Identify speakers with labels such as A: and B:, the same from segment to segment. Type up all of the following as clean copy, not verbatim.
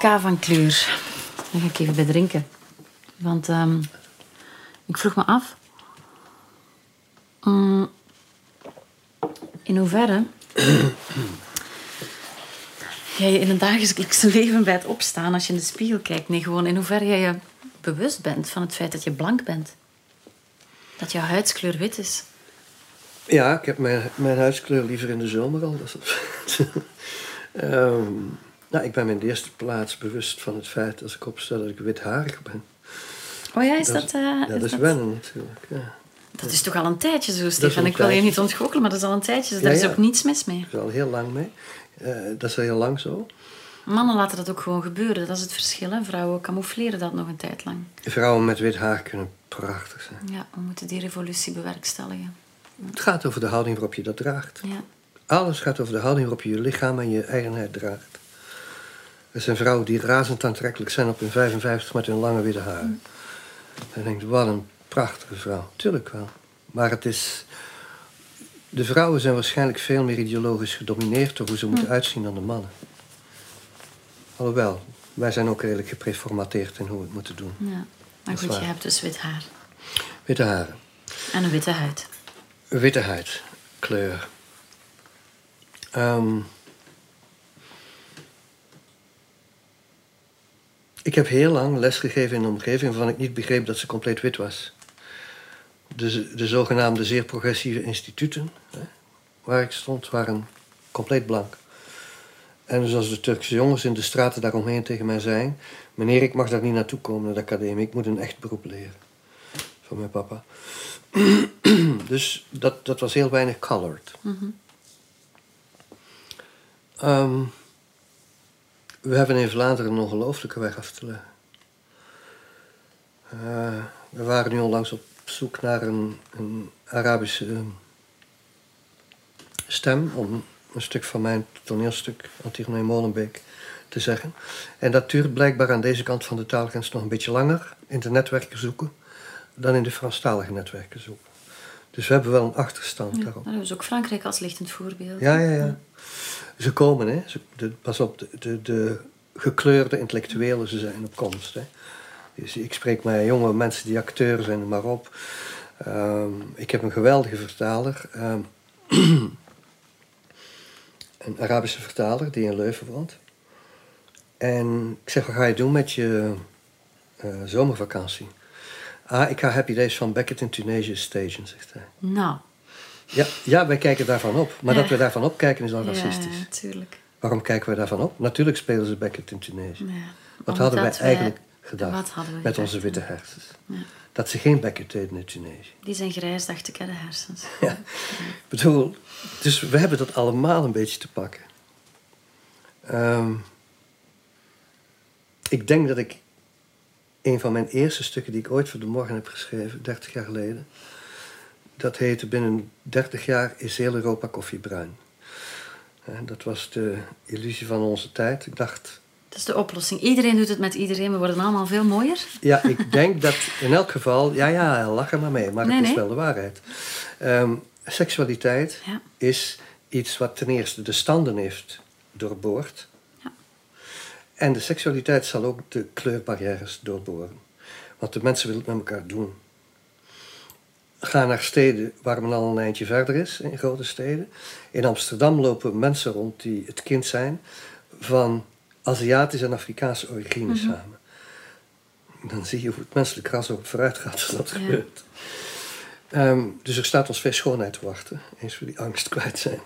A: ga van kleur. Daar ga ik even bij drinken. Want ik vroeg me af... in hoeverre... jij in een dagelijkse leven bij het opstaan, als je in de spiegel kijkt... Nee, gewoon in hoeverre jij je bewust bent van het feit dat je blank bent. Dat jouw huidskleur wit is.
B: Ja, ik heb mijn huidskleur liever in de zomer al. Nou, ik ben me in de eerste plaats bewust van het feit... als ik opsta dat ik witharig ben.
A: Oh ja, is dat...
B: dat is wennen natuurlijk, ja.
A: Dat is toch al een tijdje zo, Stefan. Ik wil je niet ontgoochelen, maar dat is al een tijdje. Dus daar is ook niets mis mee.
B: Dat is al heel lang mee. Dat is al heel lang zo.
A: Mannen laten dat ook gewoon gebeuren. Dat is het verschil. Hè? Vrouwen camoufleren dat nog een tijd lang.
B: Vrouwen met wit haar kunnen prachtig zijn.
A: Ja, we moeten die revolutie bewerkstelligen.
B: Het gaat over de houding waarop je dat draagt.
A: Ja.
B: Alles gaat over de houding waarop je je lichaam en je eigenheid draagt. Er zijn vrouwen die razend aantrekkelijk zijn op hun 55 met hun lange witte haar. En je denkt, wat een prachtige vrouw. Tuurlijk wel. Maar het is... De vrouwen zijn waarschijnlijk veel meer ideologisch gedomineerd door hoe ze moeten uitzien dan de mannen. Alhoewel, wij zijn ook redelijk gepreformateerd in hoe we het moeten doen.
A: Ja. Maar goed, je hebt dus wit haar.
B: Witte haren.
A: En een witte huid.
B: Witte huid, kleur. Ik heb heel lang lesgegeven in een omgeving waarvan ik niet begreep dat ze compleet wit was. De zogenaamde zeer progressieve instituten, waar ik stond, waren compleet blank. En dus als de Turkse jongens in de straten daaromheen tegen mij zeiden... meneer, ik mag daar niet naartoe komen naar de academie, ik moet een echt beroep leren. Van mijn papa. Dus dat was heel weinig colored. We hebben in Vlaanderen een ongelooflijke weg af te leggen. We waren nu onlangs op zoek naar een Arabische stem... om een stuk van mijn toneelstuk, Antigone Molenbeek, te zeggen. En dat duurt blijkbaar aan deze kant van de taalgrens nog een beetje langer... in de netwerken zoeken, dan in de Franstalige netwerken zoeken. Dus we hebben wel een achterstand daarop.
A: Dat is ook Frankrijk als lichtend voorbeeld.
B: Ja. Ze komen, hè. Pas op, de gekleurde intellectuelen, ze zijn op komst, hè. Dus ik spreek met jonge mensen die acteur zijn, maar op. Ik heb een geweldige vertaler. Een Arabische vertaler die in Leuven woont. En ik zeg, wat ga je doen met je zomervakantie? Ik ga Happy Days van Beckett in Tunesië stagen, zegt hij.
A: Nou.
B: Ja, wij kijken daarvan op. Maar dat we daarvan opkijken is al racistisch.
A: Ja, natuurlijk.
B: Waarom kijken we daarvan op? Natuurlijk spelen ze Beckett in Tunesië.
A: Ja.
B: Wat hadden wij eigenlijk gedacht
A: Wat hadden we
B: met
A: gedacht,
B: onze witte hersens?
A: Ja.
B: Dat ze geen Beckett deden in Tunesië.
A: Die zijn grijs, dacht ik, hè, de hersens.
B: Ja. Ik bedoel, dus we hebben dat allemaal een beetje te pakken. Ik denk dat ik een van mijn eerste stukken die ik ooit voor De Morgen heb geschreven, 30 jaar geleden, dat heette Binnen 30 jaar is heel Europa koffiebruin. Dat was de illusie van onze tijd. Ik dacht...
A: Dat is de oplossing. Iedereen doet het met iedereen. We worden allemaal veel mooier.
B: Ja, ik denk dat in elk geval... Ja, lach er maar mee, maar het is wel de waarheid. Seksualiteit is iets wat ten eerste de standen heeft doorboord. Ja. En de seksualiteit zal ook de kleurbarrières doorboren. Want de mensen willen het met elkaar doen. Ga naar steden waar men al een eindje verder is, in grote steden. In Amsterdam lopen mensen rond die het kind zijn van Aziatische en Afrikaanse origine samen. Dan zie je hoe het menselijk ras ook vooruit gaat als dat gebeurt. Dus er staat ons veel schoonheid te wachten, eens we die angst kwijt zijn.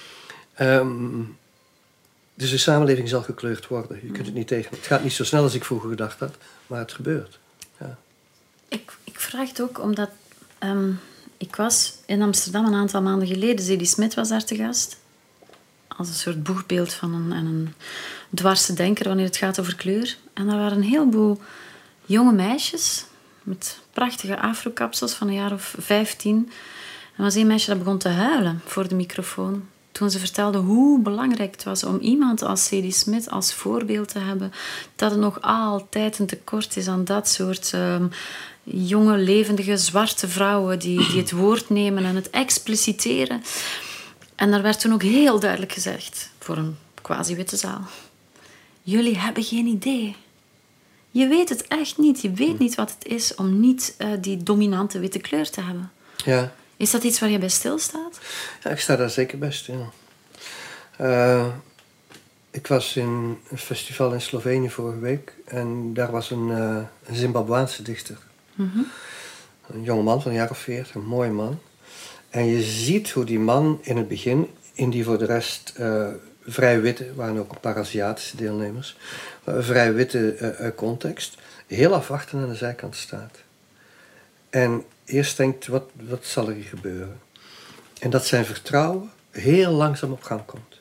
B: Dus de samenleving zal gekleurd worden. Je kunt het niet tegen. Het gaat niet zo snel als ik vroeger gedacht had, maar het gebeurt. Ja.
A: Ik vraag het ook omdat... ik was in Amsterdam een aantal maanden geleden. Zadie Smith was daar te gast. Als een soort boegbeeld van een dwarse denker wanneer het gaat over kleur. En daar waren een heleboel jonge meisjes met prachtige afrokapsels van een jaar of 15. Er was één meisje dat begon te huilen voor de microfoon. Toen ze vertelde hoe belangrijk het was om iemand als Zadie Smith als voorbeeld te hebben. Dat het nog altijd een tekort is aan dat soort... jonge, levendige, zwarte vrouwen die het woord nemen en het expliciteren. En daar werd toen ook heel duidelijk gezegd, voor een quasi-witte zaal... jullie hebben geen idee. Je weet het echt niet. Je weet niet wat het is om niet die dominante witte kleur te hebben.
B: Ja.
A: Is dat iets waar je bij stilstaat?
B: Ja, ik sta daar zeker bij stil. Ik was in een festival in Slovenië vorige week. En daar was een Zimbabwaanse dichter.
A: Mm-hmm.
B: Een jonge man van een jaar of 40, een mooie man. En je ziet hoe die man in het begin, in die voor de rest vrij witte, waren ook een paar Aziatische deelnemers, vrij witte context, heel afwachtend aan de zijkant staat. En eerst denkt, wat zal er hier gebeuren? En dat zijn vertrouwen heel langzaam op gang komt.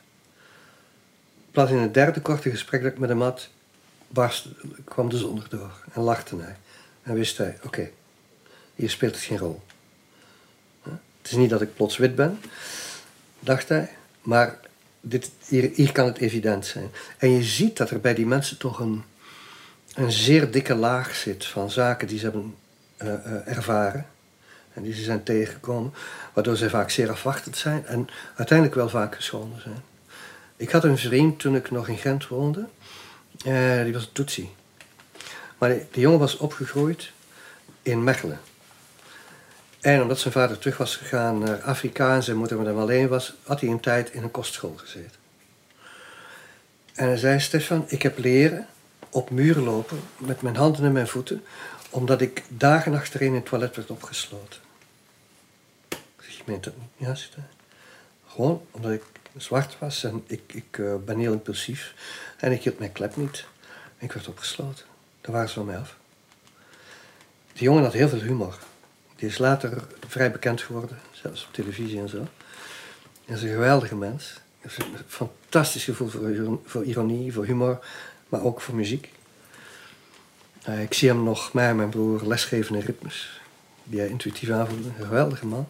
B: Pas in het derde korte gesprek dat ik met hem had, kwam de zon erdoor en lachte hij. En wist hij, oké, hier speelt het geen rol. Het is niet dat ik plots wit ben, dacht hij, maar hier kan het evident zijn. En je ziet dat er bij die mensen toch een zeer dikke laag zit van zaken die ze hebben ervaren en die ze zijn tegengekomen, waardoor ze vaak zeer afwachtend zijn en uiteindelijk wel vaak geschonden zijn. Ik had een vriend toen ik nog in Gent woonde, die was een Tutsi. Maar die jongen was opgegroeid in Mechelen. En omdat zijn vader terug was gegaan naar Afrika en zijn moeder met hem alleen was, had hij een tijd in een kostschool gezeten. En hij zei, Stefan, ik heb leren op muren lopen met mijn handen en mijn voeten, omdat ik dagen achtereen in het toilet werd opgesloten. Ik zeg, je meent dat niet? Ja, zegt hij. Gewoon omdat ik zwart was en ik ben heel impulsief en ik hield mijn klep niet. En ik werd opgesloten. Daar waren ze van mij af. Die jongen had heel veel humor. Die is later vrij bekend geworden, zelfs op televisie en zo. Hij is een geweldige mens. Hij heeft een fantastisch gevoel voor ironie, voor humor, maar ook voor muziek. Ik zie hem nog, mij en mijn broer, lesgeven in ritmes, die hij intuïtief aanvoelde. Een geweldige man.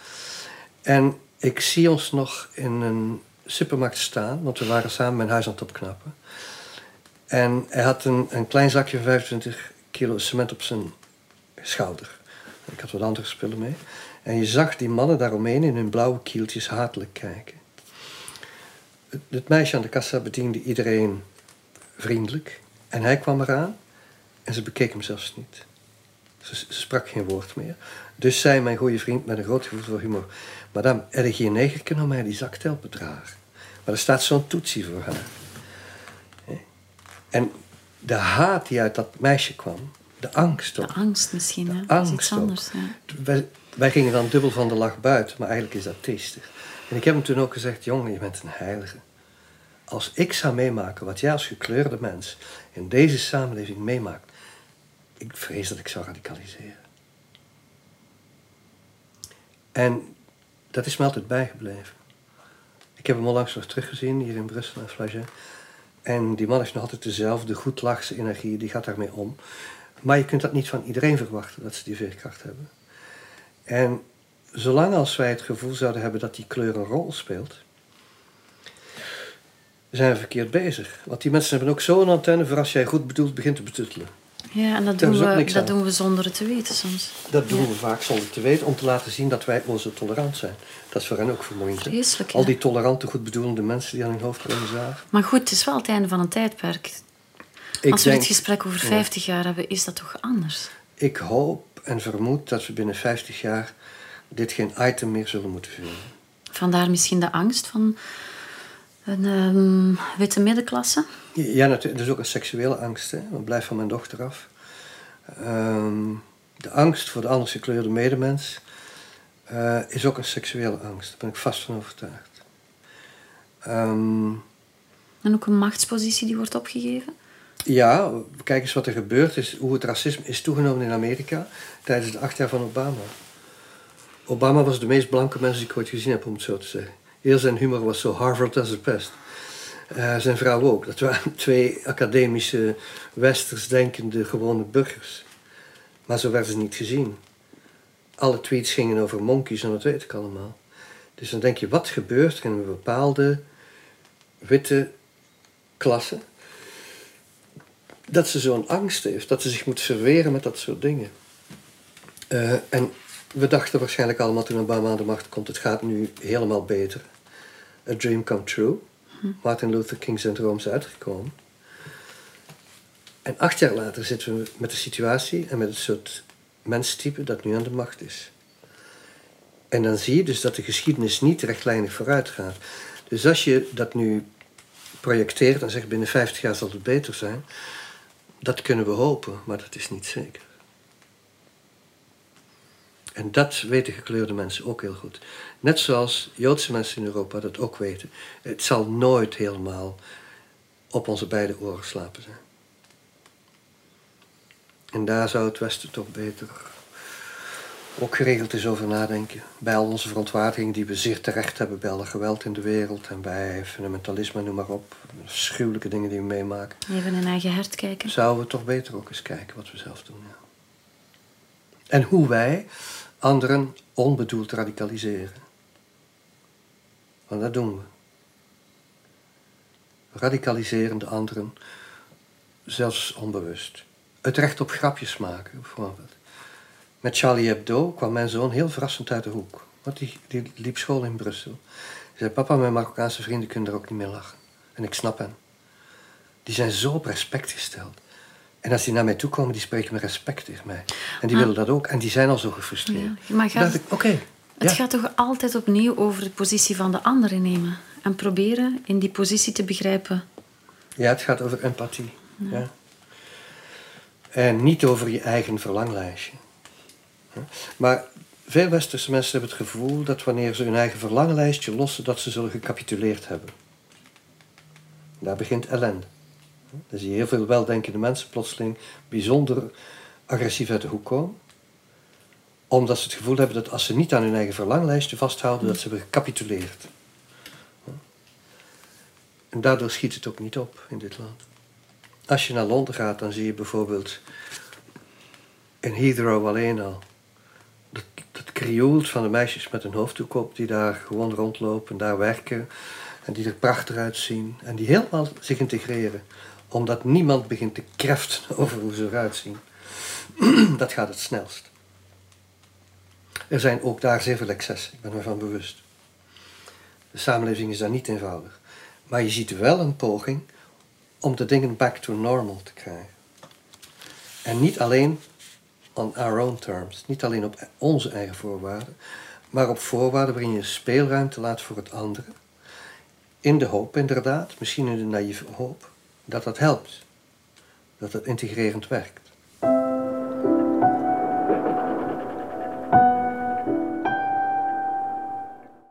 B: En ik zie ons nog in een supermarkt staan, want we waren samen mijn huis aan het opknappen. En hij had een klein zakje van 25 kilo cement op zijn schouder. Ik had wat andere spullen mee. En je zag die mannen daaromheen in hun blauwe kieltjes hatelijk kijken. Het meisje aan de kassa bediende iedereen vriendelijk. En hij kwam eraan en ze bekeek hem zelfs niet. Ze sprak geen woord meer. Dus zei mijn goede vriend met een groot gevoel voor humor: Madame, er is geen negerken om mij die zak te helpen dragen. Maar er staat zo'n toetsie voor haar. En de haat die uit dat meisje kwam, de angst ook.
A: De angst misschien, hè?
B: Dat is
A: iets anders. Ja.
B: Wij gingen dan dubbel van de lach buiten, maar eigenlijk is dat triestig. En ik heb hem toen ook gezegd, jongen, je bent een heilige. Als ik zou meemaken wat jij als gekleurde mens in deze samenleving meemaakt, ik vrees dat ik zou radicaliseren. En dat is me altijd bijgebleven. Ik heb hem onlangs nog teruggezien, hier in Brussel en Flagey. En die man heeft nog altijd dezelfde goedlachse energie, die gaat daarmee om. Maar je kunt dat niet van iedereen verwachten, dat ze die veerkracht hebben. En zolang als wij het gevoel zouden hebben dat die kleur een rol speelt, zijn we verkeerd bezig. Want die mensen hebben ook zo'n antenne voor als jij goed bedoeld begint te betuttelen.
A: Ja, en dat doen we zonder het te weten soms.
B: Dat doen we vaak zonder te weten, om te laten zien dat wij onze tolerant zijn. Dat is voor hen ook vermoeiend.
A: Vreselijk,
B: al die tolerante, goedbedoelende mensen die aan hun hoofd komen zagen.
A: Maar goed, het is wel het einde van een tijdperk. Als we het gesprek over 50 jaar hebben, is dat toch anders?
B: Ik hoop en vermoed dat we binnen 50 jaar dit geen item meer zullen moeten vinden.
A: Vandaar misschien de angst van een witte middenklasse?
B: Ja, natuurlijk. Dat is ook een seksuele angst. Hè? Want blijf van mijn dochter af. De angst voor de anders gekleurde medemens is ook een seksuele angst. Daar ben ik vast van overtuigd.
A: En ook een machtspositie die wordt opgegeven?
B: Ja, kijk eens wat er gebeurd is. Hoe het racisme is toegenomen in Amerika tijdens de 8 jaar van Obama. Obama was de meest blanke mens die ik ooit gezien heb, om het zo te zeggen. Heel zijn humor was zo Harvard als de pest. Zijn vrouw ook. Dat waren 2 academische, westers denkende gewone burgers. Maar zo werden ze niet gezien. Alle tweets gingen over monkeys en dat weet ik allemaal. Dus dan denk je, wat gebeurt er in een bepaalde witte klasse, dat ze zo'n angst heeft, dat ze zich moet verweren met dat soort dingen. En we dachten waarschijnlijk allemaal toen Obama aan de macht komt, het gaat nu helemaal beter. A dream come true. Martin Luther King syndroom is uitgekomen. En 8 jaar later zitten we met de situatie en met het soort menstype dat nu aan de macht is. En dan zie je dus dat de geschiedenis niet rechtlijnig vooruit gaat. Dus als je dat nu projecteert en zegt binnen 50 jaar zal het beter zijn, dat kunnen we hopen, maar dat is niet zeker. En dat weten gekleurde mensen ook heel goed. Net zoals Joodse mensen in Europa dat ook weten. Het zal nooit helemaal op onze beide oren slapen zijn. En daar zou het Westen toch beter ook geregeld eens over nadenken. Bij al onze verontwaardiging die we zeer terecht hebben bij alle geweld in de wereld en bij fundamentalisme, noem maar op. Schuwelijke dingen die we meemaken.
A: Even in eigen hart kijken.
B: Zouden we toch beter ook eens kijken wat we zelf doen. Ja. En hoe wij anderen onbedoeld radicaliseren. Want dat doen we. We radicaliseren de anderen, zelfs onbewust. Het recht op grapjes maken, bijvoorbeeld. Met Charlie Hebdo kwam mijn zoon heel verrassend uit de hoek. Want die liep school in Brussel. Hij zei, papa, mijn Marokkaanse vrienden kunnen er ook niet meer lachen. En ik snap hen. Die zijn zo op respect gesteld. En als die naar mij toe komen, die spreken met respect tegen mij. En die willen dat ook. En die zijn al zo gefrustreerd.
A: Ja, maar
B: Het
A: gaat toch altijd opnieuw over de positie van de ander innemen. En proberen in die positie te begrijpen.
B: Ja, het gaat over empathie. Ja. En niet over je eigen verlanglijstje. Maar veel Westerse mensen hebben het gevoel dat wanneer ze hun eigen verlanglijstje lossen, dat ze zullen gecapituleerd hebben. Daar begint ellende. Dan zie je heel veel weldenkende mensen plotseling bijzonder agressief uit de hoek komen. Omdat ze het gevoel hebben dat als ze niet aan hun eigen verlanglijstje vasthouden, dat ze hebben gecapituleerd. En daardoor schiet het ook niet op in dit land. Als je naar Londen gaat, dan zie je bijvoorbeeld in Heathrow alleen al dat krioelt van de meisjes met een hoofddoek op die daar gewoon rondlopen en daar werken en die er prachtig uitzien en die helemaal zich integreren, omdat niemand begint te kreften over hoe ze eruit zien. Dat gaat het snelst. Er zijn ook daar zeer veel excessen, ik ben me ervan bewust. De samenleving is daar niet eenvoudig. Maar je ziet wel een poging om de dingen back to normal te krijgen. En niet alleen on our own terms, niet alleen op onze eigen voorwaarden, maar op voorwaarden waarin je speelruimte laat voor het andere. In de hoop inderdaad, misschien in de naïeve hoop, dat dat helpt. Dat dat integrerend werkt.